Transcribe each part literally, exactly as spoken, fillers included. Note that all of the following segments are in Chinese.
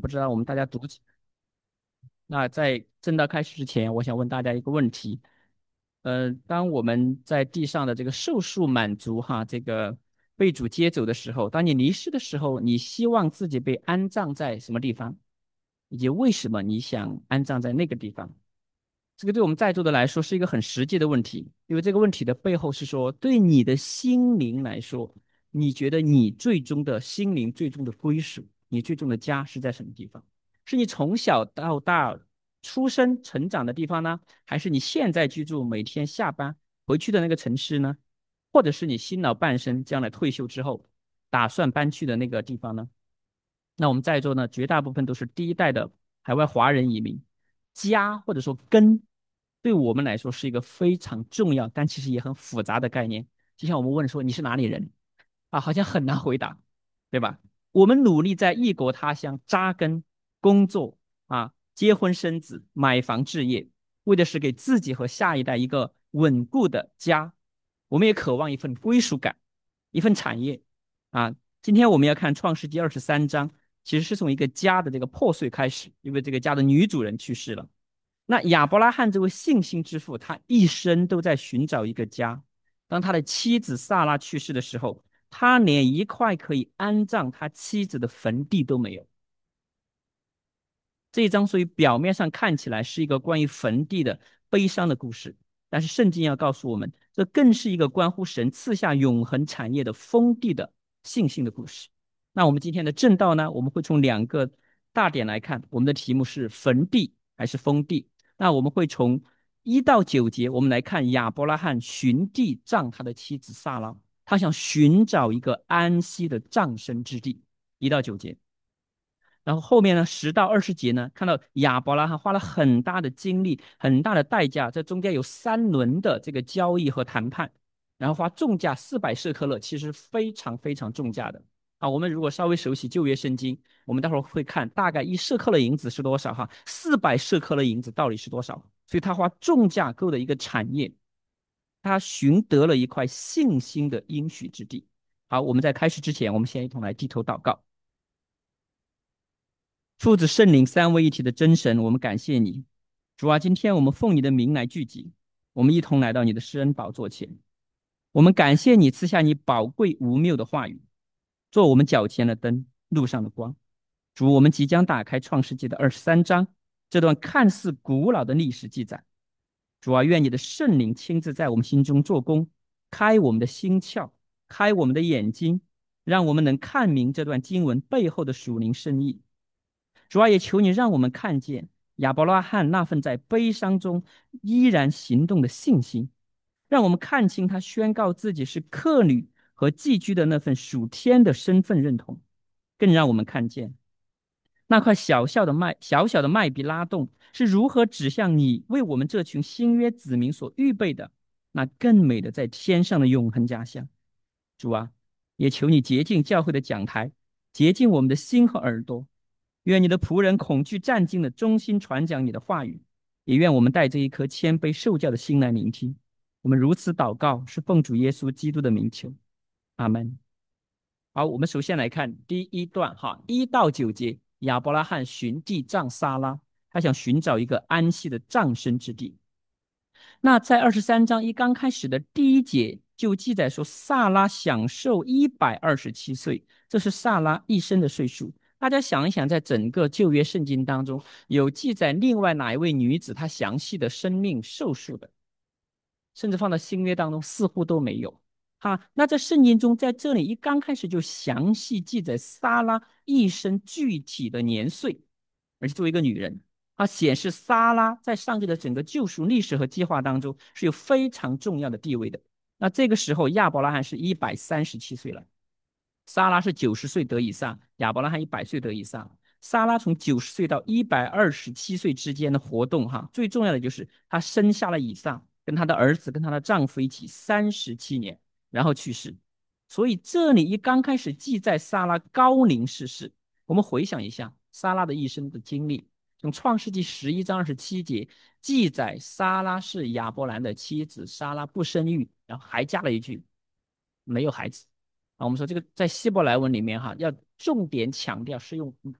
不知道我们大家读起。那在正道开始之前，我想问大家一个问题：呃，当我们在地上的这个寿数满足哈，这个被主接走的时候，当你离世的时候，你希望自己被安葬在什么地方，以及为什么你想安葬在那个地方？这个对我们在座的来说是一个很实际的问题，因为这个问题的背后是说，对你的心灵来说，你觉得你最终的心灵最终的归属，你最终的家是在什么地方？是你从小到大出生成长的地方呢，还是你现在居住、每天下班回去的那个城市呢？或者是你新老半生将来退休之后打算搬去的那个地方呢？那我们在座呢，绝大部分都是第一代的海外华人移民，家或者说根，对我们来说是一个非常重要，但其实也很复杂的概念。就像我们问说你是哪里人啊，好像很难回答，对吧？我们努力在异国他乡扎根、工作啊，结婚生子、买房置业，为的是给自己和下一代一个稳固的家。我们也渴望一份归属感，一份产业啊。今天我们要看创世纪二十三章，其实是从一个家的这个破碎开始，因为这个家的女主人去世了。那亚伯拉罕这位信心之父，他一生都在寻找一个家。当他的妻子萨拉去世的时候，他连一块可以安葬他妻子的坟地都没有。这一章所以表面上看起来是一个关于坟地的悲伤的故事，但是圣经要告诉我们，这更是一个关乎神赐下永恒产业的封地的信心的故事。那我们今天的正道呢，我们会从两个大点来看，我们的题目是坟地还是封地。那我们会从一到九节，我们来看亚伯拉罕寻地葬他的妻子撒拉，他想寻找一个安息的葬身之地。一到九节。然后后面呢，十到二十节呢，看到亚伯拉罕花了很大的精力、很大的代价，这中间有三轮的这个交易和谈判，然后花重价四百舍克勒，其实非常非常重价的啊。我们如果稍微熟悉旧约圣经，我们待会儿会看大概一舍克勒银子是多少哈，四百舍克勒银子到底是多少？所以他花重价购的一个产业，他寻得了一块信心的应许之地。好，我们在开始之前，我们先一同来低头祷告。父子圣灵三位一体的真神，我们感谢你，主啊！今天我们奉你的名来聚集，我们一同来到你的施恩宝座前。我们感谢你赐下你宝贵无谬的话语，做我们脚前的灯，路上的光。主，我们即将打开创世纪的二十三章，这段看似古老的历史记载。主啊，愿你的圣灵亲自在我们心中做工，开我们的心窍，开我们的眼睛，让我们能看明这段经文背后的属灵深意。主啊，也求你让我们看见亚伯拉罕那份在悲伤中依然行动的信心，让我们看清他宣告自己是客旅和寄居的那份属天的身份认同，更让我们看见那块小小的麦小小的麦比拉洞是如何指向你为我们这群新约子民所预备的那更美的在天上的永恒家乡。主啊，也求你洁净教会的讲台，洁净我们的心和耳朵。愿你的仆人恐惧战兢的忠心传讲你的话语，也愿我们带着一颗谦卑受教的心来聆听。我们如此祷告，是奉主耶稣基督的名求，阿门。好，我们首先来看第一段哈，一到九节，亚伯拉罕寻地葬撒拉，他想寻找一个安息的葬身之地。那在二十三章一刚开始的第一节就记载说，萨拉享受一百二十七岁，这是萨拉一生的岁数。大家想一想，在整个旧约圣经当中，有记载另外哪一位女子她详细的生命寿数的？甚至放到新约当中，似乎都没有。哈，那在圣经中，在这里一刚开始就详细记载撒拉一生具体的年岁，而且作为一个女人，啊，显示撒拉在上帝的整个救赎历史和计划当中是有非常重要的地位的。那这个时候，亚伯拉罕是一百三十七岁了，撒拉是九十岁得以撒，亚伯拉罕一百岁得以撒。撒拉从九十岁到一百二十七岁之间的活动，哈，最重要的就是她生下了以撒，跟她的儿子跟她的丈夫一起三十七年，然后去世。所以这里一刚开始记载撒拉高龄逝世，我们回想一下撒拉的一生的经历，从创世纪十一章二十七节记载撒拉是亚伯兰的妻子，撒拉不生育，然后还加了一句没有孩子。啊，我们说这个在希伯来文里面哈，要重点强调是用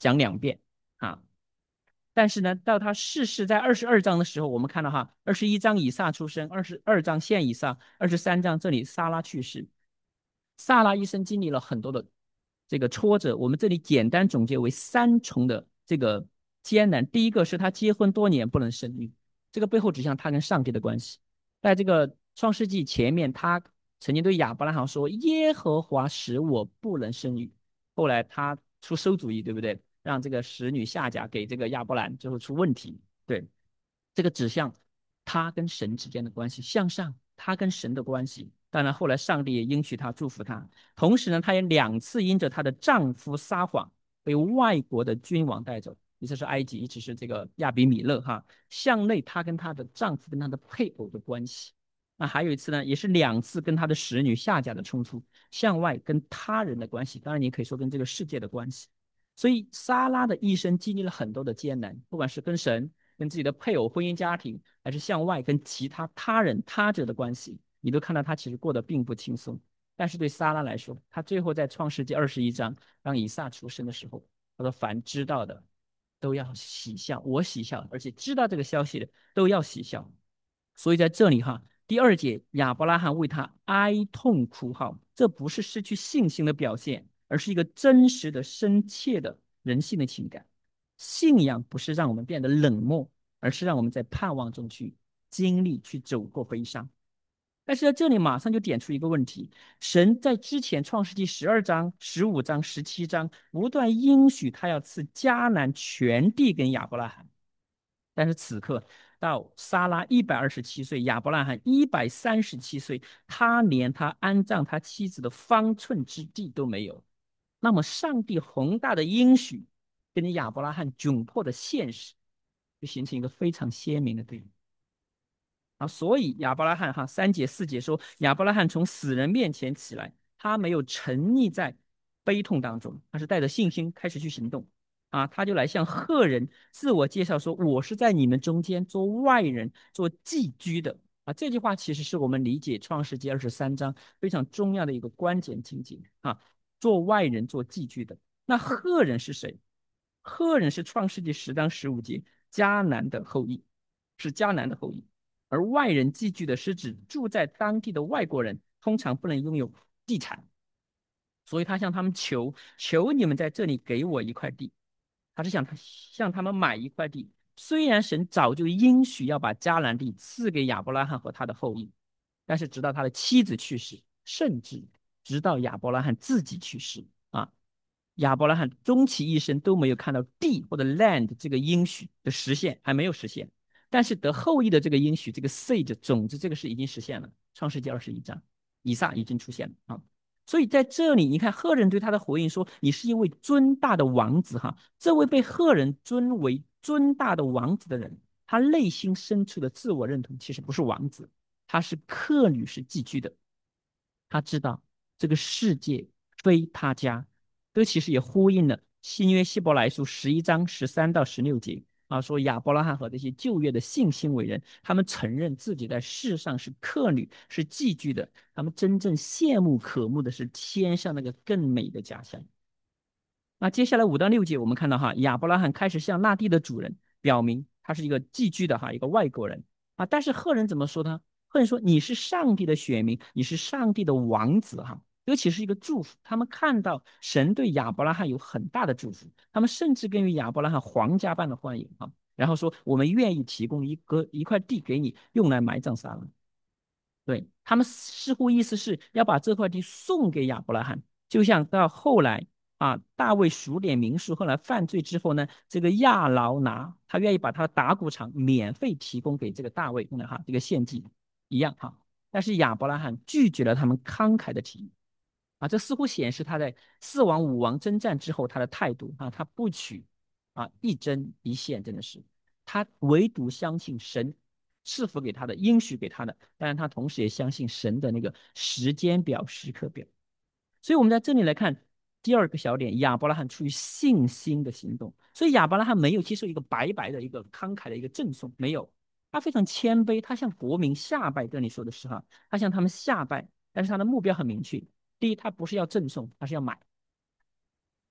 讲两遍啊。但是呢，到他逝世在二十二章的时候，我们看到哈，二十一章以撒出生，二十二章现以撒，二十三章这里撒拉去世。撒拉一生经历了很多的这个挫折，我们这里简单总结为三重的这个艰难。第一个是他结婚多年不能生育，这个背后指向他跟上帝的关系。在这个创世纪前面，他曾经对亚伯拉罕说：“耶和华使我不能生育。”后来他出馊主意，对不对？让这个使女下嫁给这个亚伯兰，最后出问题。对，这个指向他跟神之间的关系，向上他跟神的关系。当然，后来上帝也应许他，祝福他。同时呢，她也两次因着她的丈夫撒谎，被外国的君王带走，一次是埃及，一次是这个亚比米勒哈。向内，她跟她的丈夫跟她的配偶的关系。那还有一次呢，也是两次跟她的使女下嫁的冲突。向外跟他人的关系，当然你可以说跟这个世界的关系。所以撒拉的一生经历了很多的艰难，不管是跟神、跟自己的配偶、婚姻家庭，还是向外跟其他他人、他者的关系，你都看到他其实过得并不轻松。但是对撒拉来说，他最后在创世纪二十一章让以撒出生的时候，他说：凡知道的都要喜笑，我喜笑，而且知道这个消息的都要喜笑。所以在这里哈，第二节亚伯拉罕为他哀痛哭号，这不是失去信心的表现，而是一个真实的、深切的人性的情感。信仰不是让我们变得冷漠，而是让我们在盼望中去经历、去走过悲伤。但是在这里马上就点出一个问题：神在之前创世纪十二章、十五章、十七章不断应许他要赐迦南全地给亚伯拉罕，但是此刻到撒拉一百二十七岁，亚伯拉罕一百三十七岁，他连他安葬他妻子的方寸之地都没有。那么，上帝宏大的应许跟亚伯拉罕窘迫的现实，就形成一个非常鲜明的对比。啊，所以亚伯拉罕哈三节四节说，亚伯拉罕从死人面前起来，他没有沉溺在悲痛当中，他是带着信心开始去行动。啊，他就来向赫人自我介绍说：“我是在你们中间做外人、做寄居的。”啊，这句话其实是我们理解创世纪二十三章非常重要的一个关键情景啊，做外人、做寄居的。那赫人是谁？赫人是创世纪十章十五节迦南的后裔，是迦南的后裔。而外人寄居的是指住在当地的外国人，通常不能拥有地产，所以他向他们求：求你们在这里给我一块地。他是想向他们买一块地。虽然神早就应许要把迦南地赐给亚伯拉罕和他的后裔，但是直到他的妻子去世，甚至直到亚伯拉罕自己去世啊，亚伯拉罕终其一生都没有看到地或者 land 这个应许的实现，还没有实现。但是得后裔的这个应许，这个 seed 种子，这个是已经实现了。创世纪二十一章，以撒已经出现了啊。所以在这里，你看赫人对他的回应说：“你是一位尊大的王子。”哈，这位被赫人尊为尊大的王子的人，他内心深处的自我认同其实不是王子，他是客旅，是寄居的。他知道这个世界非他家，这其实也呼应了新约希伯来书十一章十三到十六节啊，说亚伯拉罕和这些旧约的信心伟人，他们承认自己在世上是客旅，是寄居的，他们真正羡慕渴慕的是天上那个更美的家乡。那接下来五到六节，我们看到哈，亚伯拉罕开始向那地的主人表明他是一个寄居的哈，一个外国人啊。但是赫人怎么说呢？赫人说：“你是上帝的选民，你是上帝的王子哈。”这个其实是一个祝福。他们看到神对亚伯拉罕有很大的祝福，他们甚至给予亚伯拉罕皇家般的欢迎啊。然后说：“我们愿意提供一个一块地给你，用来埋葬撒拉。”对，他们似乎意思是要把这块地送给亚伯拉罕，就像到后来啊，大卫数点民数，后来犯罪之后呢，这个亚劳拿他愿意把他的打谷场免费提供给这个大卫用来哈这个献祭一样哈。但是亚伯拉罕拒绝了他们慷慨的提议啊，这似乎显示他在四王五王征战之后他的态度啊，他不取啊一针一线，真的是他唯独相信神赐福给他的，应许给他的，当然他同时也相信神的那个时间表、时刻表。所以我们在这里来看第二个小点，亚伯拉罕出于信心的行动。所以亚伯拉罕没有接受一个白白的一个慷慨的一个赠送，没有，他非常谦卑，他向国民下拜。这里说的是哈，他向他们下拜，但是他的目标很明确：第一，他不是要赠送，他是要买。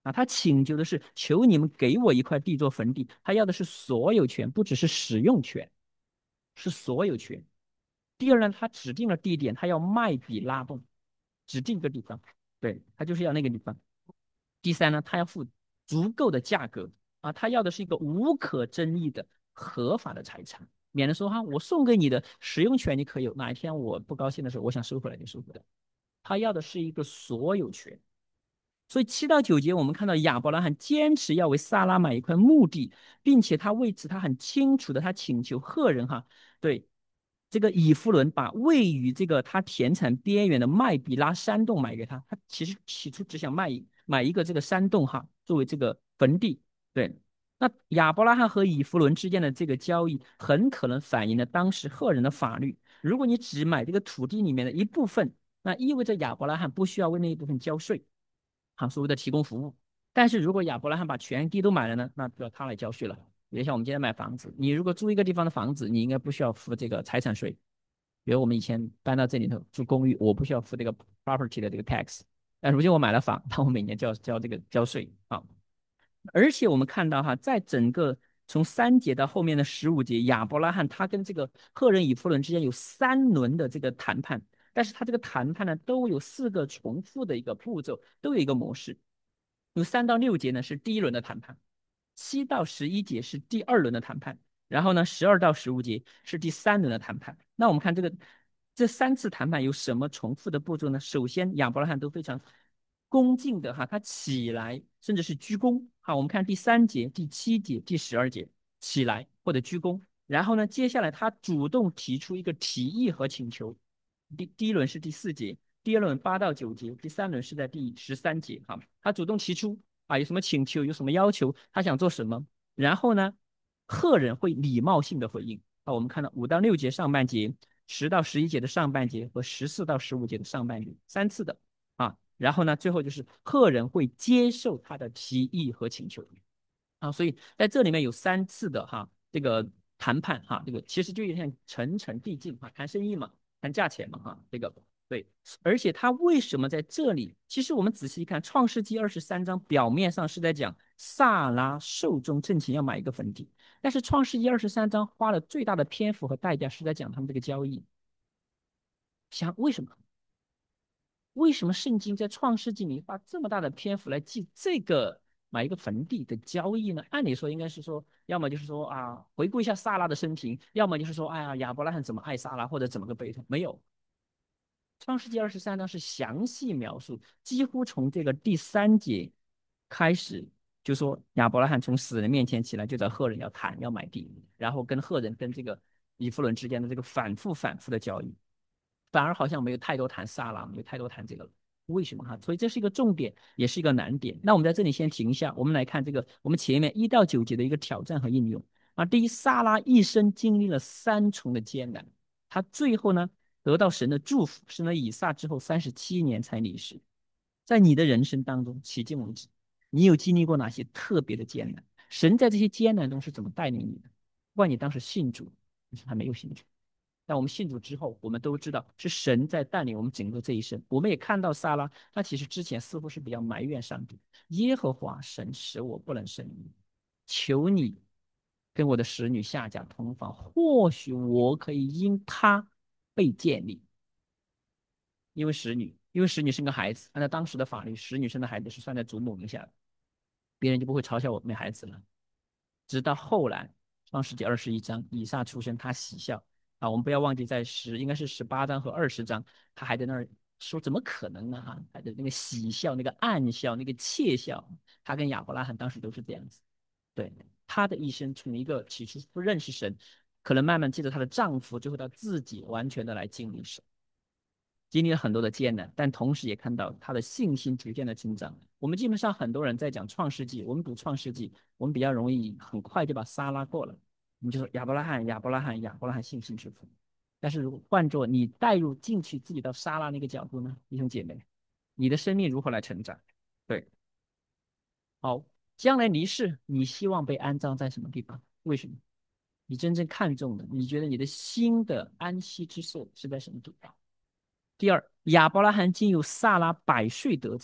啊，他请求的是求你们给我一块地做坟地，他要的是所有权，不只是使用权，是所有权。第二呢，他指定了地点，他要麦比拉洞，指定一个地方，对，他就是要那个地方。第三呢，他要付足够的价格啊，他要的是一个无可争议的合法的财产，免得说哈，我送给你的使用权你可以有，哪一天我不高兴的时候，我想收回来就收回来。他要的是一个所有权。所以七到九节，我们看到亚伯拉罕坚持要为撒拉买一块墓地，并且他为此他很清楚的，他请求赫人哈，对这个以弗伦把位于这个他田产边缘的麦比拉山洞买给他。他其实起初只想卖买一个这个山洞哈，作为这个坟地。对，那亚伯拉罕和以弗伦之间的这个交易，很可能反映了当时赫人的法律。如果你只买这个土地里面的一部分，那意味着亚伯拉罕不需要为那一部分交税。啊，所谓的提供服务。但是如果亚伯拉罕把全地都买了呢，那就要他来交税了。比如像我们今天买房子，你如果租一个地方的房子，你应该不需要付这个财产税。比如我们以前搬到这里头住公寓，我不需要付这个 property 的这个 tax，但如今我买了房，那我每年就要交这个交税啊。而且我们看到哈，在整个从三节到后面的十五节，亚伯拉罕他跟这个赫人以弗伦之间有三轮的这个谈判，但是他这个谈判呢，都有四个重复的一个步骤，都有一个模式。有三到六节呢是第一轮的谈判，七到十一节是第二轮的谈判，然后呢，十二到十五节是第三轮的谈判。那我们看这个这三次谈判有什么重复的步骤呢？首先，亚伯拉罕都非常恭敬的哈，他起来，甚至是鞠躬。好，我们看第三节、第七节、第十二节，起来或者鞠躬。然后呢，接下来他主动提出一个提议和请求。第第一轮是第四节，第二轮八到九节，第三轮是在第十三节。哈，他主动提出啊，有什么请求，有什么要求，他想做什么。然后呢，赫人会礼貌性的回应。啊，我们看到五到六节上半节，十到十一节的上半节和十四到十五节的上半节三次的啊。然后呢，最后就是赫人会接受他的提议和请求。啊，所以在这里面有三次的哈这个谈判哈，这个其实就有点像层层递进哈，谈生意嘛，谈价钱嘛哈，这个对。而且他为什么在这里？其实我们仔细一看，《创世纪》二十三章表面上是在讲萨拉寿终正寝要买一个坟地，但是《创世纪》二十三章花了最大的篇幅和代价是在讲他们这个交易。想为什么？为什么圣经在创世纪里花这么大的篇幅来记这个买一个坟地的交易呢？按理说应该是说，要么就是说啊，回顾一下撒拉的生平，要么就是说，哎呀，亚伯拉罕怎么爱撒拉，或者怎么个悲痛？没有，创世纪二十三章是详细描述，几乎从这个第三节开始，就说亚伯拉罕从死人面前起来，就找赫人要谈要买地，然后跟赫人跟这个以弗伦之间的这个反复反复的交易。反而好像没有太多谈萨拉，没有太多谈这个了。为什么哈？所以这是一个重点，也是一个难点。那我们在这里先停一下，我们来看这个我们前面一到九节的一个挑战和应用啊。第一，萨拉一生经历了三重的艰难，他最后呢得到神的祝福，生了以撒之后三十七年才离世。在你的人生当中，迄今为止，你有经历过哪些特别的艰难？神在这些艰难中是怎么带领你的？不管你当时信主，还是还没有信主。但我们信主之后，我们都知道是神在带领我们整个这一生。我们也看到撒拉，他其实之前似乎是比较埋怨上帝，耶和华神使我不能生育，求你跟我的使女下嫁同房，或许我可以因他被建立。因为使女，因为使女生个孩子，按照当时的法律，使女生的孩子是算在祖母名下的，别人就不会嘲笑我没孩子了。直到后来，创世纪二十一章，以撒出生，他喜笑啊。我们不要忘记，在十应该是十八章和二十章，他还在那儿说怎么可能呢？哈，还在那个喜笑、那个暗笑、那个窃笑。他跟亚伯拉罕当时都是这样子。对，他的一生从一个起初不认识神，可能慢慢借着她的丈夫，最后她自己完全的来经历神。经历了很多的艰难，但同时也看到他的信心逐渐的增长。我们基本上很多人在讲创世纪，我们读创世纪，我们比较容易很快就把撒拉过了，我们就说亚伯拉罕、亚伯拉罕、亚伯拉罕信心之父。但是如果换做你带入进去自己到撒拉那个角度呢，弟兄姐妹，你的生命如何来成长？对，好，将来离世，你希望被安葬在什么地方？为什么？你真正看重的，你觉得你的心的安息之所是在什么地方？第二，亚伯拉罕经由萨拉百岁得子，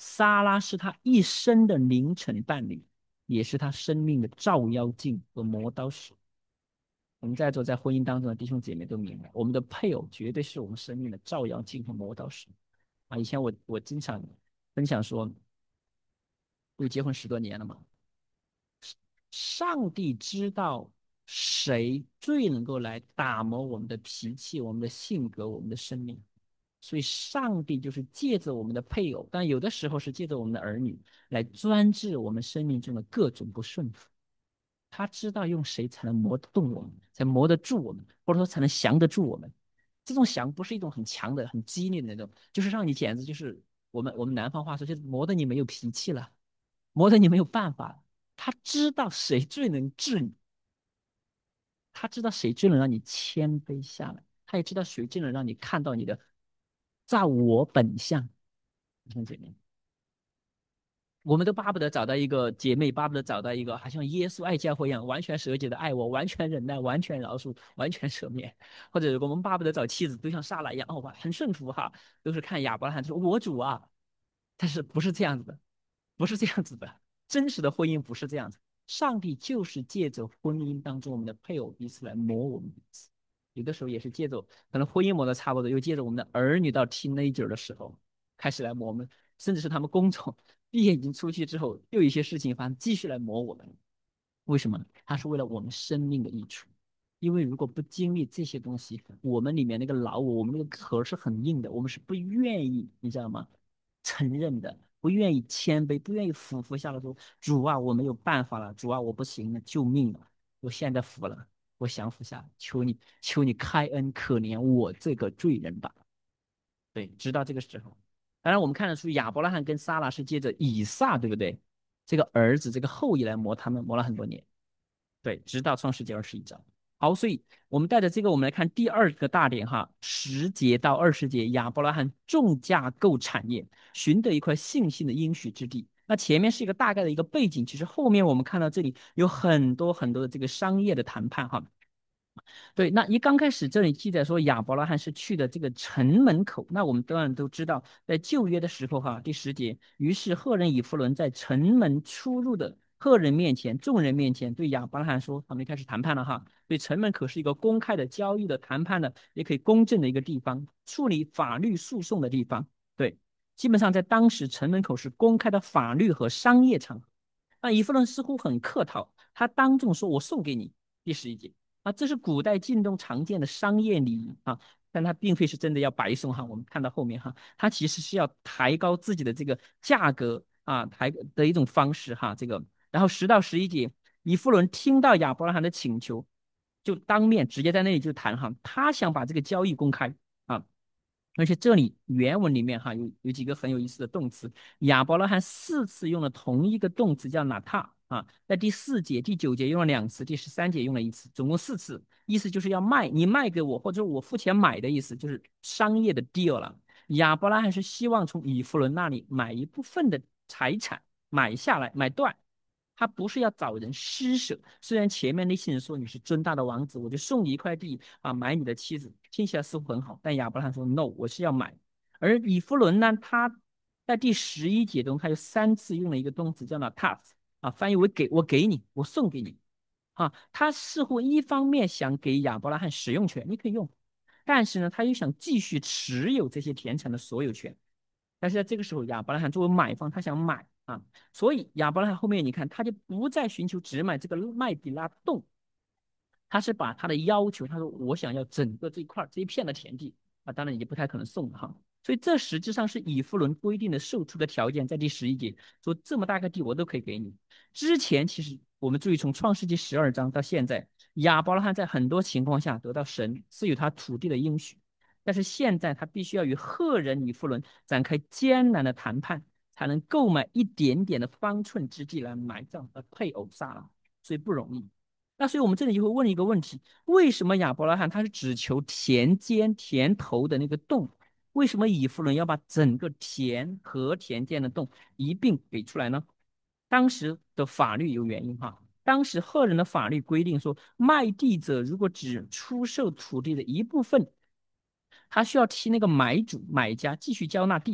撒拉是他一生的凌晨伴侣，也是他生命的照妖镜和磨刀石。我们在座在婚姻当中的弟兄姐妹都明白，我们的配偶绝对是我们生命的照妖镜和磨刀石啊！以前我我经常分享说，我结婚十多年了嘛，上帝知道谁最能够来打磨我们的脾气、我们的性格、我们的生命，所以上帝就是借着我们的配偶，但有的时候是借着我们的儿女来专治我们生命中的各种不顺服。他知道用谁才能磨得动我们，才磨得住我们，或者说才能降得住我们。这种降不是一种很强的、很激烈的那种，就是让你简直就是我们我们南方话说，就是磨得你没有脾气了，磨得你没有办法了。他知道谁最能治你，他知道谁最能让你谦卑下来，他也知道谁最能让你看到你的照我本相。弟兄姐妹，我们都巴不得找到一个姐妹，巴不得找到一个好像耶稣爱教会一样，完全舍己的爱我，完全忍耐，完全饶恕，完全赦免。或者我们巴不得找妻子，都像撒拉一样，哦，很顺服哈，都是看亚伯拉罕说“我主啊”，但是不是这样子的，不是这样子的。真实的婚姻不是这样子，上帝就是借着婚姻当中我们的配偶彼此来磨我们彼此，有的时候也是借着可能婚姻磨的差不多，又借着我们的儿女到 teenager 的时候开始来磨我们，甚至是他们工作毕业已经出去之后，又有一些事情发生，继续来磨我们。为什么？他是为了我们生命的益处。因为如果不经历这些东西，我们里面那个老我，我们那个壳是很硬的，我们是不愿意，你知道吗？承认的，不愿意谦卑，不愿意俯伏下来说：“主啊，我没有办法了，主啊，我不行了，救命了！我现在服了，我降服下来，求你，求你开恩可怜我这个罪人吧。”对，直到这个时候，当然我们看得出亚伯拉罕跟撒拉是借着以撒，对不对？这个儿子，这个后裔来磨他们，磨了很多年。对，直到创世纪二十一章。好，所以我们带着这个，我们来看第二个大点哈，十节到二十节，亚伯拉罕重架构产业，寻得一块信心的应许之地。那前面是一个大概的一个背景，其实后面我们看到这里有很多很多的这个商业的谈判哈。对，那一刚开始这里记载说亚伯拉罕是去的这个城门口，那我们当然都知道，在旧约的时候哈，第十节，于是赫人以弗伦在城门出入的赫人面前、众人面前对亚伯拉罕说，他们开始谈判了哈。所以城门口是一个公开的交易的谈判的，也可以公正的一个地方，处理法律诉讼的地方。对，基本上在当时城门口是公开的法律和商业场合。那以弗伦似乎很客套，他当众说：“我送给你。”第十一节。啊，这是古代晋东常见的商业礼仪啊，但它并非是真的要白送哈。我们看到后面哈，它其实是要抬高自己的这个价格啊，抬的一种方式哈。这个，然后十到十一节，以弗伦听到亚伯拉罕的请求，就当面直接在那里就谈哈，他想把这个交易公开啊。而且这里原文里面哈有有几个很有意思的动词，亚伯拉罕四次用了同一个动词叫拿塔啊，在第四节、第九节用了两次，第十三节用了一次，总共四次，意思就是要卖，你卖给我，或者我付钱买的意思，就是商业的 deal 了。亚伯拉罕是希望从以弗伦那里买一部分的财产，买下来，买断。他不是要找人施舍，虽然前面那些人说你是尊大的王子，我就送你一块地啊，买你的妻子，听起来似乎很好，但亚伯拉罕说 no，我是要买。而以弗伦呢，他在第十一节中，他有三次用了一个动词叫做 t a s 啊，翻译为给我给你，我送给你啊。他似乎一方面想给亚伯拉罕使用权，你可以用，但是呢，他又想继续持有这些田产的所有权。但是在这个时候，亚伯拉罕作为买方，他想买啊，所以亚伯拉罕后面你看，他就不再寻求只买这个麦比拉洞，他是把他的要求，他说我想要整个这一块这一片的田地啊，当然也不太可能送哈。所以这实际上是以弗伦规定的售出的条件，在第十一节说这么大个地我都可以给你。之前其实我们注意，从创世纪十二章到现在，亚伯拉罕在很多情况下得到神赐予他土地的应许。但是现在他必须要与赫人以弗伦展开艰难的谈判，才能购买一点点的方寸之地来埋葬和配偶撒拉，所以不容易。那所以我们这里就会问一个问题：为什么亚伯拉罕他是只求田间田头的那个洞？为什么以弗伦要把整个田和田间的洞一并给出来呢？当时的法律有原因哈。当时赫人的法律规定说，卖地者如果只出售土地的一部分，他需要替那个买主、买家继续交纳地税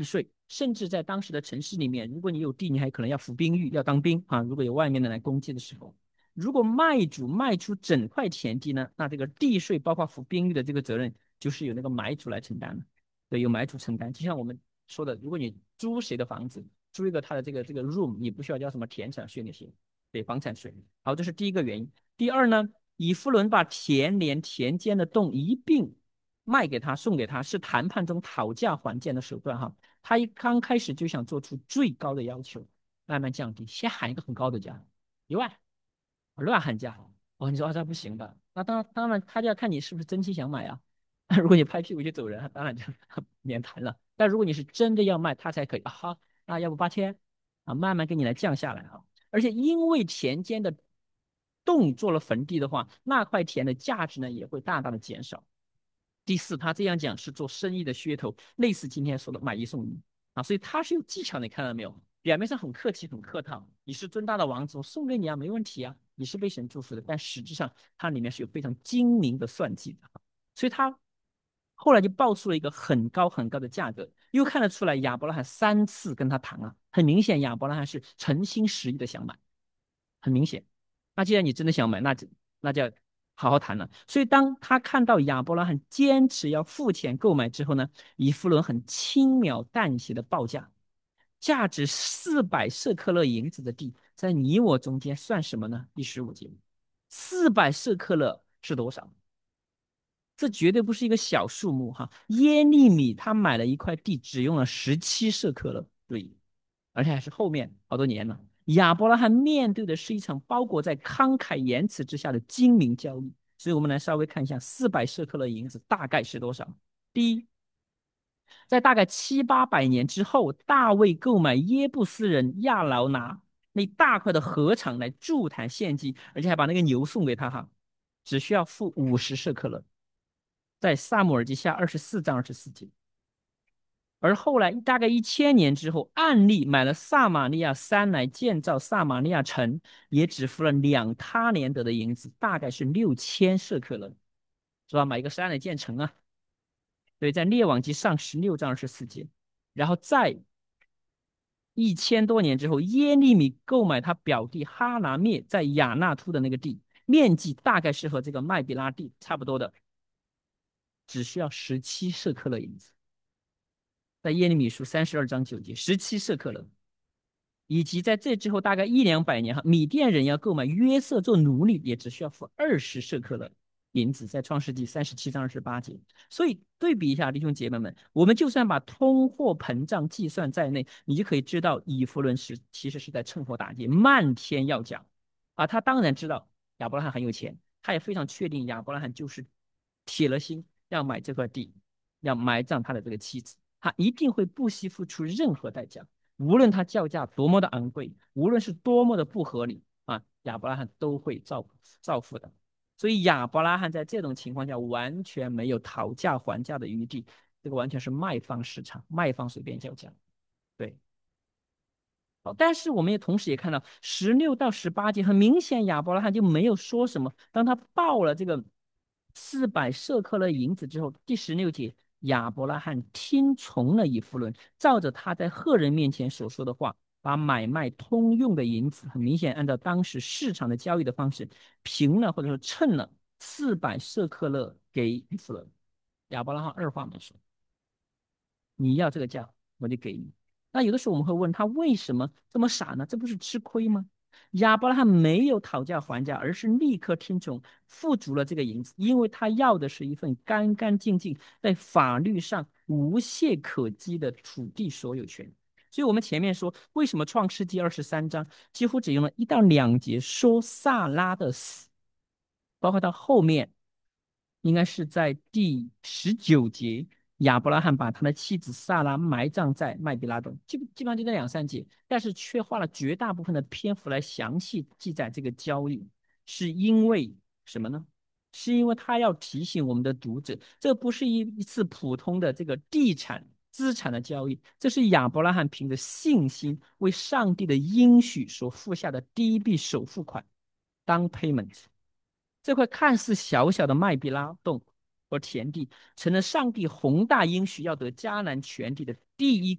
甚至在当时的城市里面，如果你有地，你还可能要服兵役，要当兵啊。如果有外面的来攻击的时候，如果卖主卖出整块田地呢，那这个地税包括服兵役的这个责任，就是由那个买主来承担了。对，由买主承担。就像我们说的，如果你租谁的房子，租一个他的这个这个 room，你不需要交什么田产税那些，对，房产税。好，这是第一个原因。第二呢，以弗伦把田连田间的洞一并卖给他，送给他，是谈判中讨价还价的手段哈。他一刚开始就想做出最高的要求，慢慢降低，先喊一个很高的价，一万，乱喊价。哦，你说啊，这不行的。那当当然，他就要看你是不是真心想买啊。如果你拍屁股就走人，当然就免谈了。但如果你是真的要卖，他才可以啊。好，那要不八千啊，慢慢给你来降下来啊。而且因为田间的洞做了坟地的话，那块田的价值呢也会大大的减少。第四，他这样讲是做生意的噱头，类似今天说的买一送一啊，所以他是有技巧的，你看到没有？表面上很客气，很客套，你是尊大的王子，我送给你啊，没问题啊，你是被神祝福的，但实质上它里面是有非常精明的算计的，所以他后来就报出了一个很高很高的价格，又看得出来亚伯拉罕三次跟他谈啊，很明显亚伯拉罕是诚心实意的想买，很明显。那既然你真的想买，那就那就要好好谈了。所以当他看到亚伯拉罕坚持要付钱购买之后呢，以弗伦很轻描淡写的报价，价值四百舍克勒银子的地，在你我中间算什么呢？第十五节，四百舍克勒是多少？这绝对不是一个小数目哈。耶利米他买了一块地，只用了十七舍克勒，对，而且还是后面好多年了。亚伯拉罕面对的是一场包裹在慷慨言辞之下的精明交易，所以我们来稍微看一下四百舍克勒银子大概是多少。第一，在大概七八百年之后，大卫购买耶布斯人亚劳拿那大块的禾场来筑坛献祭，而且还把那个牛送给他哈，只需要付五十舍克勒，在萨姆尔记下二十四章二十四节。而后来大概一千年之后，暗利买了撒玛利亚山来建造撒玛利亚城，也只付了两他连得的银子，大概是六千舍克勒，是吧？买一个山来建城啊。对，在列王记上十六章二十四节。然后在一千多年之后，耶利米购买他表弟哈拿灭在亚纳突的那个地，面积大概是和这个麦比拉地差不多的，只需要十七舍克勒银子。在耶利米书三十二章九节，十七舍克勒。以及在这之后大概一两百年哈，米甸人要购买约瑟做奴隶，也只需要付二十舍克勒银子，在创世纪三十七章二十八节。所以对比一下，弟兄姐妹们，我们就算把通货膨胀计算在内，你就可以知道以弗伦是其实是在趁火打劫，漫天要价啊。他当然知道亚伯拉罕很有钱，他也非常确定亚伯拉罕就是铁了心要买这块地，要埋葬他的这个妻子，他一定会不惜付出任何代价。无论他叫价多么的昂贵，无论是多么的不合理啊，亚伯拉罕都会照照付的。所以亚伯拉罕在这种情况下完全没有讨价还价的余地，这个完全是卖方市场，卖方随便叫价。对，好，但是我们也同时也看到十六到十八节，很明显亚伯拉罕就没有说什么。当他报了这个四百舍克勒银子之后，第十六节，亚伯拉罕听从了以弗伦，照着他在赫人面前所说的话，把买卖通用的银子，很明显按照当时市场的交易的方式，平了或者说称了四百舍克勒给以弗伦。亚伯拉罕二话没说，你要这个价，我就给你。那有的时候我们会问他为什么这么傻呢？这不是吃亏吗？亚伯拉罕没有讨价还价，而是立刻听从，付足了这个银子，因为他要的是一份干干净净，在法律上无懈可击的土地所有权。所以，我们前面说，为什么创世纪二十三章几乎只用了一到两节说萨拉的死，包括到后面，应该是在第十九节。亚伯拉罕把他的妻子萨拉埋葬在麦比拉洞，基基本上就那两三节，但是却花了绝大部分的篇幅来详细记载这个交易，是因为什么呢？是因为他要提醒我们的读者，这不是一一次普通的这个地产资产的交易，这是亚伯拉罕凭着信心为上帝的应许所付下的第一笔首付款，当 payment。这块看似小小的麦比拉洞和田地，成了上帝宏大应许要得迦南全地的第一个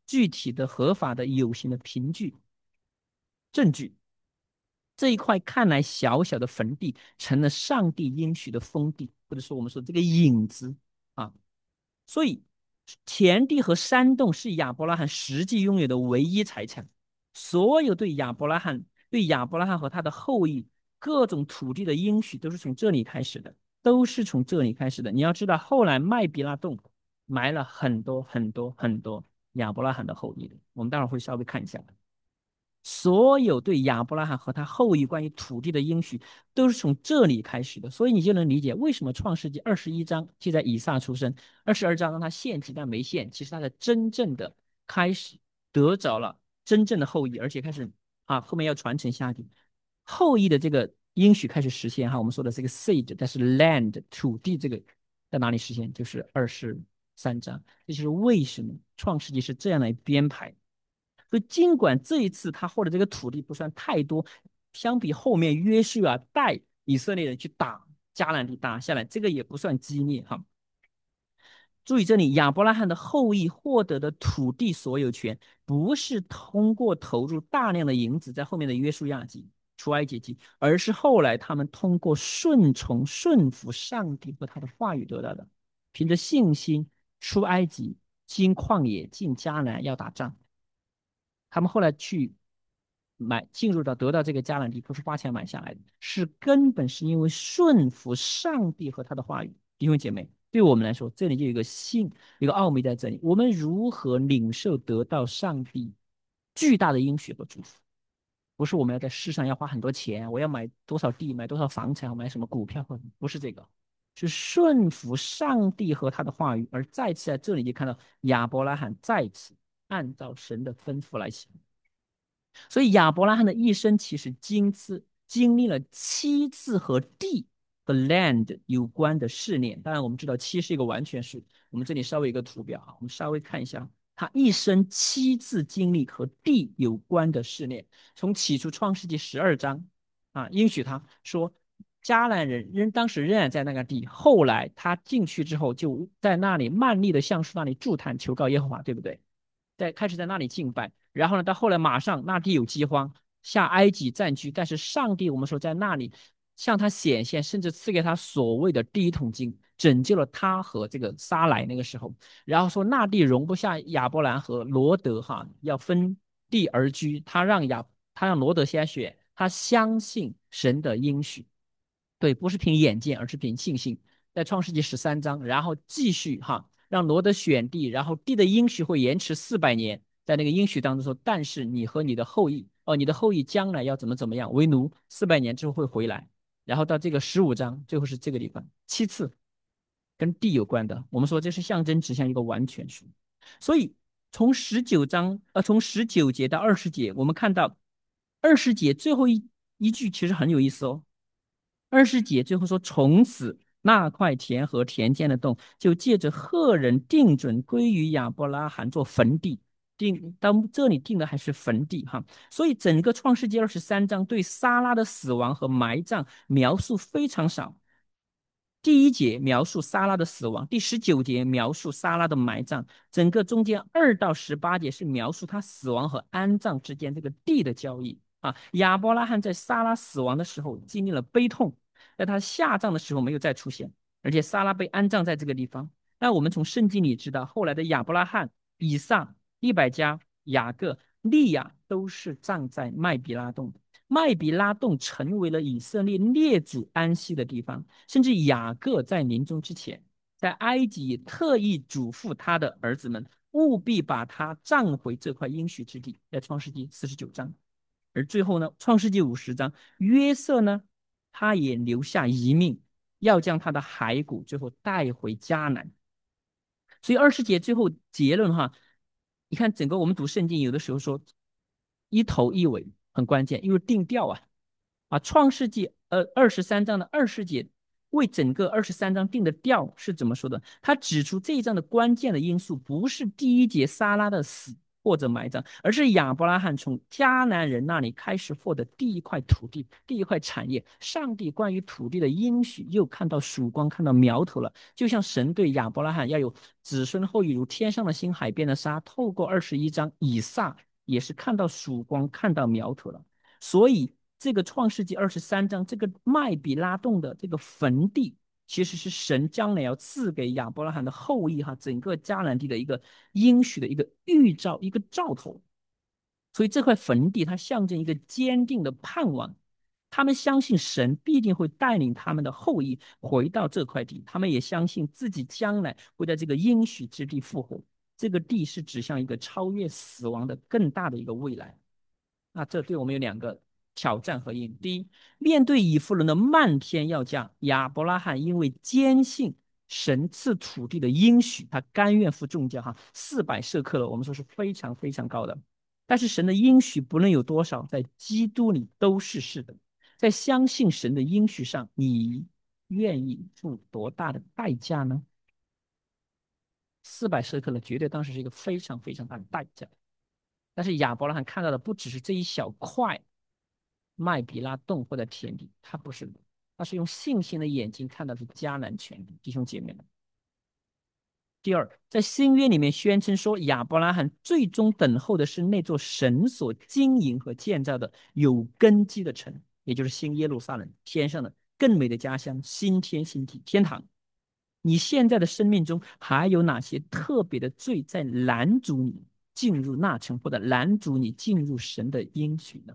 具体的、合法的、有形的凭据、证据。这一块看来小小的坟地，成了上帝应许的封地，或者说我们说这个影子啊。所以，田地和山洞是亚伯拉罕实际拥有的唯一财产。所有对亚伯拉罕、对亚伯拉罕和他的后裔各种土地的应许，都是从这里开始的，都是从这里开始的。你要知道，后来麦比拉洞埋了很多很多很多亚伯拉罕的后裔的，我们待会儿会稍微看一下。所有对亚伯拉罕和他后裔关于土地的应许，都是从这里开始的。所以你就能理解为什么创世纪二十一章记载以撒出生，二十二章让他献祭但没献，其实他的真正的开始得着了真正的后裔，而且开始啊后面要传承下去，后裔的这个应许开始实现哈。我们说的这个 seed， 但是 land 土地这个在哪里实现？就是二十三章。这就是为什么创世纪是这样来编排。所以尽管这一次他获得这个土地不算太多，相比后面约书亚带以色列人去打迦南地打下来，这个也不算激烈哈。注意这里，亚伯拉罕的后裔获得的土地所有权，不是通过投入大量的银子在后面的约书亚记、出埃及记，而是后来他们通过顺从、顺服上帝和他的话语得到的。凭着信心出埃及，经旷野进迦南要打仗。他们后来去买进入到得到这个迦南地，不是花钱买下来的，是根本是因为顺服上帝和他的话语。弟兄姐妹，对我们来说，这里就有一个信，一个奥秘在这里。我们如何领受得到上帝巨大的应许和祝福？不是我们要在世上要花很多钱，我要买多少地，买多少房产，买什么股票，不是这个，是顺服上帝和他的话语。而再次在这里就看到亚伯拉罕再次按照神的吩咐来行。所以亚伯拉罕的一生其实经次经历了七次和地和 land 有关的试炼。当然我们知道七是一个完全数，我们这里稍微一个图表，我们稍微看一下他一生七次经历和地有关的试炼。从起初创世纪十二章啊，应许他说迦南人仍当时仍然在那个地，后来他进去之后就在那里曼利的橡树那里筑坛求告耶和华，对不对？在开始在那里敬拜，然后呢，到后来马上那地有饥荒，下埃及占据，但是上帝我们说在那里向他显现，甚至赐给他所谓的第一桶金，拯救了他和这个撒莱那个时候，然后说那地容不下亚伯兰和罗德哈，要分地而居，他让亚他让罗德先选，他相信神的应许，对，不是凭眼见，而是凭信心。在创世纪十三章，然后继续哈，让罗德选地，然后地的应许会延迟四百年，在那个应许当中说，但是你和你的后裔，哦，你的后裔将来要怎么怎么样为奴，四百年之后会回来。然后到这个十五章，最后是这个地方，七次跟地有关的，我们说这是象征指向一个完全数。所以从十九章，呃，从十九节到二十节，我们看到二十节最后一一句其实很有意思哦。二十节最后说，从此那块田和田间的洞，就借着赫人定准归于亚伯拉罕做坟地。定到这里定的还是坟地哈，所以整个创世纪二十三章对撒拉的死亡和埋葬描述非常少。第一节描述撒拉的死亡，第十九节描述撒拉的埋葬，整个中间二到十八节是描述他死亡和安葬之间这个地的交易啊。亚伯拉罕在撒拉死亡的时候经历了悲痛，在他下葬的时候没有再出现，而且撒拉被安葬在这个地方。那我们从圣经里知道，后来的亚伯拉罕、以撒、利百加、雅各、利亚都是葬在麦比拉洞的。麦比拉洞成为了以色列列祖安息的地方，甚至雅各在临终之前，在埃及特意嘱咐他的儿子们，务必把他葬回这块应许之地，在创世纪四十九章。而最后呢，创世纪五十章，约瑟呢，他也留下遗命，要将他的骸骨最后带回迦南。所以二十节最后结论哈，你看整个我们读圣经，有的时候说一头一尾很关键，因为定调啊啊，创世纪呃二十三章的二十节为整个二十三章定的调是怎么说的？他指出这一章的关键的因素不是第一节撒拉的死， 或者埋葬，而是亚伯拉罕从迦南人那里开始获得第一块土地、第一块产业。上帝关于土地的应许又看到曙光，看到苗头了。就像神对亚伯拉罕要有子孙后裔如天上的星、海边的沙，透过二十一章以撒也是看到曙光，看到苗头了。所以这个创世纪二十三章，这个麦比拉洞的这个坟地，其实是神将来要赐给亚伯拉罕的后裔哈，整个迦南地的一个应许的一个预兆，一个兆头。所以这块坟地它象征一个坚定的盼望，他们相信神必定会带领他们的后裔回到这块地，他们也相信自己将来会在这个应许之地复活。这个地是指向一个超越死亡的更大的一个未来。那这对我们有两个挑战和应。第一，面对以弗伦的漫天要价，亚伯拉罕因为坚信神赐土地的应许，他甘愿付重价哈，四百舍客勒，我们说是非常非常高的。但是神的应许不论有多少，在基督里都是是的。在相信神的应许上，你愿意付多大的代价呢？四百舍客勒绝对当时是一个非常非常大的代价。但是亚伯拉罕看到的不只是这一小块麦比拉洞或者田地，他不是的，他是用信心的眼睛看到的迦南全地。弟兄姐妹们，第二，在新约里面宣称说，亚伯拉罕最终等候的是那座神所经营和建造的有根基的城，也就是新耶路撒冷，天上的更美的家乡，新天新地，天堂。你现在的生命中还有哪些特别的罪在拦阻你进入那城，或者拦阻你进入神的应许呢？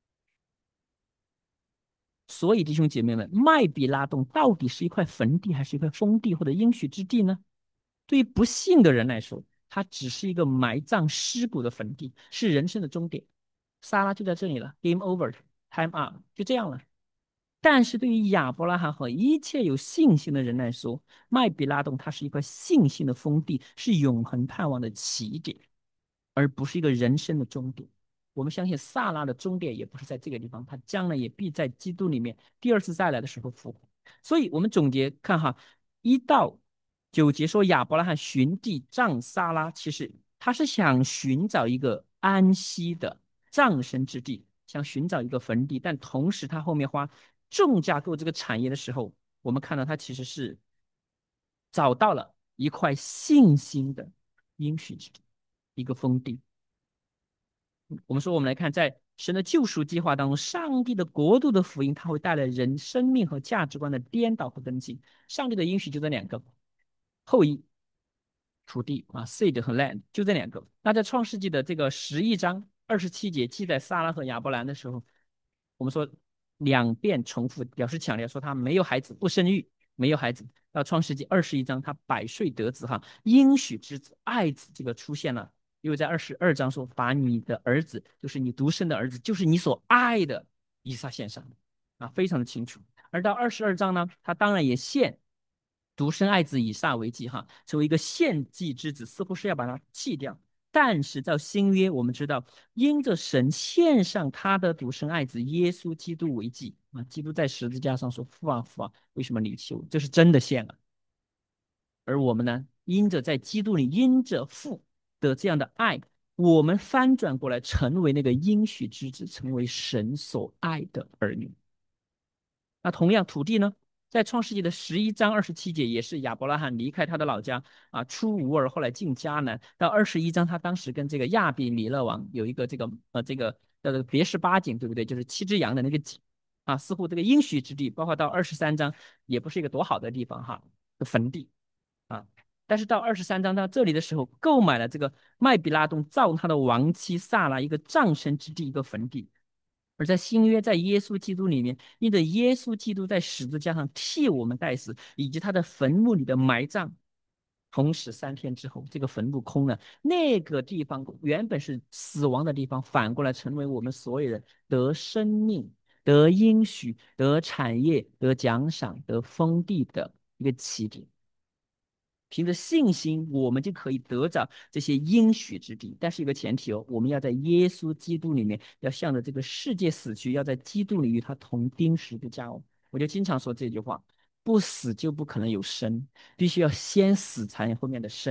所以，弟兄姐妹们，麦比拉洞到底是一块坟地，还是一块封地或者应许之地呢？对于不信的人来说，它只是一个埋葬尸骨的坟地，是人生的终点。撒拉就在这里了，game over，time up，就这样了。但是对于亚伯拉罕和一切有信心的人来说，麦比拉洞它是一块信心的封地，是永恒盼望的起点，而不是一个人生的终点。我们相信萨拉的终点也不是在这个地方，他将来也必在基督里面第二次再来的时候复活。所以，我们总结看哈，一到九节说亚伯拉罕寻地葬撒拉，其实他是想寻找一个安息的葬身之地，想寻找一个坟地，但同时他后面花重价购这个产业的时候，我们看到他其实是找到了一块信心的应许之地，一个封地。我们说，我们来看，在神的救赎计划当中，上帝的国度的福音，它会带来人生命和价值观的颠倒和更新。上帝的应许就这两个：后裔、土地啊 ，seed 和 land，就这两个。那在创世纪的这个十一章二十七节记载撒拉和亚伯兰的时候，我们说两遍重复，表示强调说他没有孩子，不生育，没有孩子。到创世纪二十一章，他百岁得子哈，应许之子、爱子这个出现了。因为在二十二章说，把你的儿子，就是你独生的儿子，就是你所爱的以撒献上，啊，非常的清楚。而到二十二章呢，他当然也献独生爱子以撒为祭，哈，成为一个献祭之子，似乎是要把它弃掉。但是在新约，我们知道，因着神献上他的独生爱子耶稣基督为祭啊，基督在十字架上说：父啊父啊，为什么离弃我？这是真的献了。而我们呢，因着在基督里，因着父的这样的爱，我们翻转过来，成为那个应许之子，成为神所爱的儿女。那同样，土地呢，在创世纪的十一章二十七节，也是亚伯拉罕离开他的老家啊，出乌尔，后来进迦南。到二十一章，他当时跟这个亚比米勒王有一个这个呃这个叫做别是巴景，对不对？就是七只羊的那个景啊，似乎这个应许之地，包括到二十三章，也不是一个多好的地方哈，坟地。啊，但是到二十三章到这里的时候，购买了这个麦比拉洞造他的亡妻萨拉一个葬身之地，一个坟地。而在新约，在耶稣基督里面，因着耶稣基督在十字架上替我们代死，以及他的坟墓里的埋葬，同时三天之后，这个坟墓空了，那个地方原本是死亡的地方，反过来成为我们所有人得生命、得应许、得产业、得奖赏、得封地的一个起点。凭着信心，我们就可以得着这些应许之地。但是有个前提哦，我们要在耶稣基督里面，要向着这个世界死去，要在基督里与他同钉十字架哦。我就经常说这句话：不死就不可能有生，必须要先死才有后面的生。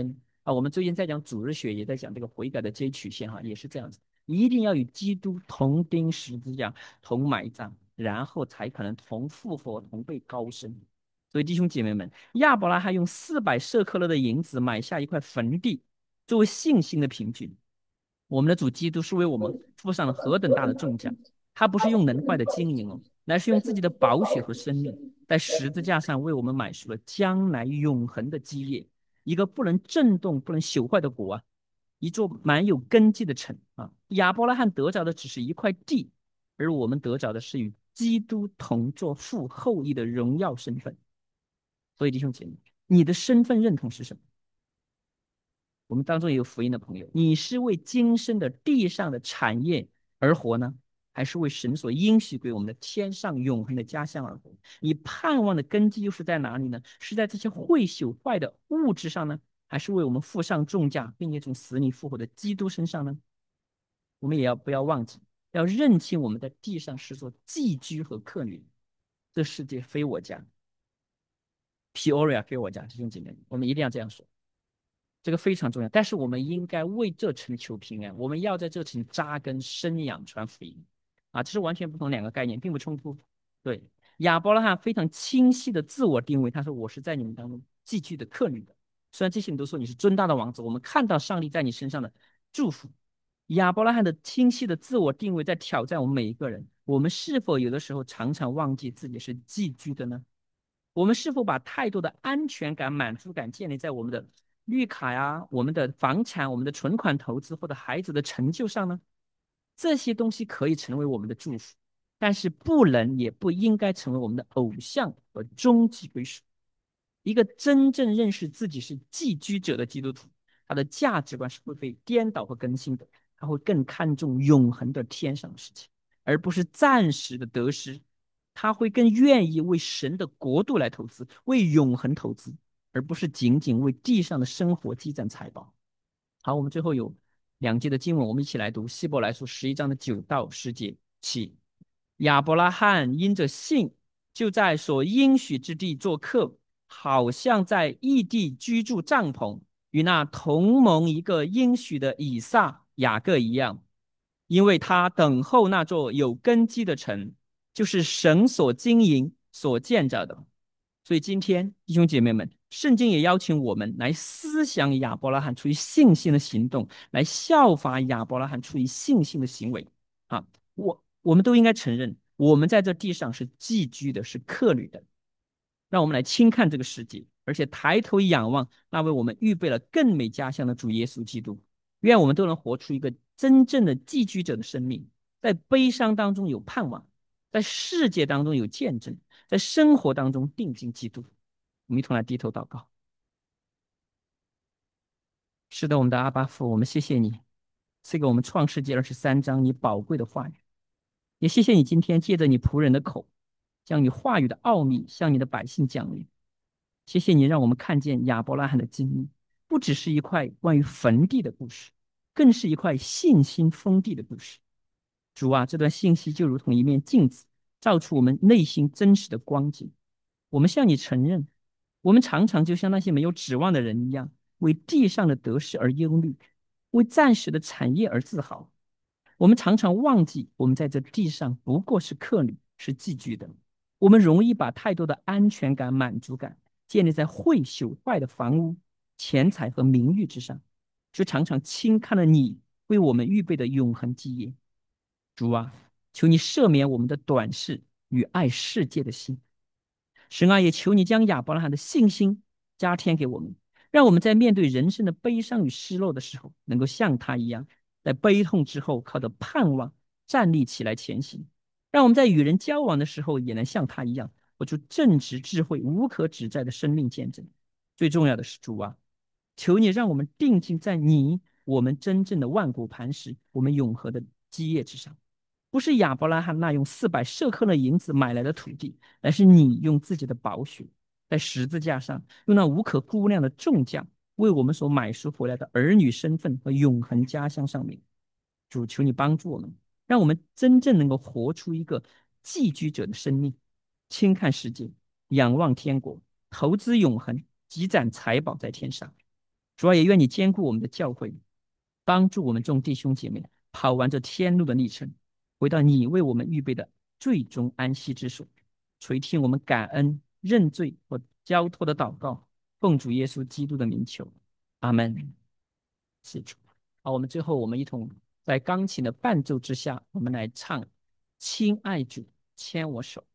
啊。我们最近在讲主日学，也在讲这个悔改的 J 曲线哈，也是这样子，一定要与基督同钉十字架，同埋葬，然后才可能同复活，同被高升。所以弟兄姐妹们，亚伯拉罕用四百舍克勒的银子买下一块坟地，作为信心的凭据。我们的主基督是为我们付上了何等大的重价，他不是用能坏的金银哦，乃是用自己的宝血和生命，在十字架上为我们买赎了将来永恒的基业，一个不能震动、不能朽坏的国啊，一座满有根基的城啊。亚伯拉罕得着的只是一块地，而我们得着的是与基督同作父后裔的荣耀身份。所以弟兄姐妹，你的身份认同是什么？我们当中也有福音的朋友，你是为今生的地上的产业而活呢，还是为神所应许给我们的天上永恒的家乡而活？你盼望的根基又是在哪里呢？是在这些会朽坏的物质上呢，还是为我们付上重价，并且从死里复活的基督身上呢？我们也要不要忘记，要认清我们在地上是做寄居和客旅，这世界非我家，Peoria 非我家，弟兄姐妹，我们一定要这样说。这个非常重要，但是我们应该为这城求平安，我们要在这城扎根、生养、传福音，啊，这是完全不同两个概念，并不冲突。对，亚伯拉罕非常清晰的自我定位，他说：“我是在你们当中寄居的客旅的。”虽然这些人都说你是尊大的王子，我们看到上帝在你身上的祝福。亚伯拉罕的清晰的自我定位在挑战我们每一个人：我们是否有的时候常常忘记自己是寄居的呢？我们是否把太多的安全感、满足感建立在我们的绿卡呀、我们的房产、我们的存款投资或者孩子的成就上呢？这些东西可以成为我们的祝福，但是不能也不应该成为我们的偶像和终极归属。一个真正认识自己是寄居者的基督徒，他的价值观是会被颠倒和更新的，他会更看重永恒的天上的事情，而不是暂时的得失。他会更愿意为神的国度来投资，为永恒投资，而不是仅仅为地上的生活积攒财宝。好，我们最后有两节的经文，我们一起来读希伯来书十一章的九到十节起。亚伯拉罕因着信，就在所应许之地做客，好像在异地居住帐篷，与那同盟一个应许的以撒、雅各一样，因为他等候那座有根基的城，就是神所经营、所建造的。所以今天弟兄姐妹们，圣经也邀请我们来思想亚伯拉罕出于信心的行动，来效法亚伯拉罕出于信心的行为。啊，我我们都应该承认，我们在这地上是寄居的，是客旅的。让我们来轻看这个世界，而且抬头仰望那为我们预备了更美家乡的主耶稣基督。愿我们都能活出一个真正的寄居者的生命，在悲伤当中有盼望，在世界当中有见证，在生活当中定睛基督。我们一同来低头祷告。是的，我们的阿巴父，我们谢谢你赐给我们创世纪二十三章你宝贵的话语，也谢谢你今天借着你仆人的口，将你话语的奥秘向你的百姓讲明。谢谢你让我们看见亚伯拉罕的经历，不只是一块关于坟地的故事，更是一块信心封地的故事。主啊，这段信息就如同一面镜子，照出我们内心真实的光景。我们向你承认，我们常常就像那些没有指望的人一样，为地上的得失而忧虑，为暂时的产业而自豪。我们常常忘记，我们在这地上不过是客旅，是寄居的。我们容易把太多的安全感、满足感建立在会朽坏的房屋、钱财和名誉之上，就常常轻看了你为我们预备的永恒基业。主啊，求你赦免我们的短视与爱世界的心。神啊，也求你将亚伯拉罕的信心加添给我们，让我们在面对人生的悲伤与失落的时候，能够像他一样，在悲痛之后靠着盼望站立起来前行。让我们在与人交往的时候，也能像他一样，活出正直、智慧、无可指摘的生命见证。最重要的是，主啊，求你让我们定睛在你，我们真正的万古磐石，我们永恒的基业之上。不是亚伯拉罕那用四百舍克勒银子买来的土地，而是你用自己的宝血，在十字架上用那无可估量的重价，为我们所买赎回来的儿女身份和永恒家乡上面。主，求你帮助我们，让我们真正能够活出一个寄居者的生命，轻看世界，仰望天国，投资永恒，积攒财宝在天上。 主啊，也愿你兼顾我们的教会，帮助我们众弟兄姐妹跑完这天路的历程，回到你为我们预备的最终安息之所。垂听我们感恩、认罪和交托的祷告，奉主耶稣基督的名求，阿门。是主。好，我们最后我们一同在钢琴的伴奏之下，我们来唱《亲爱主牵我手》。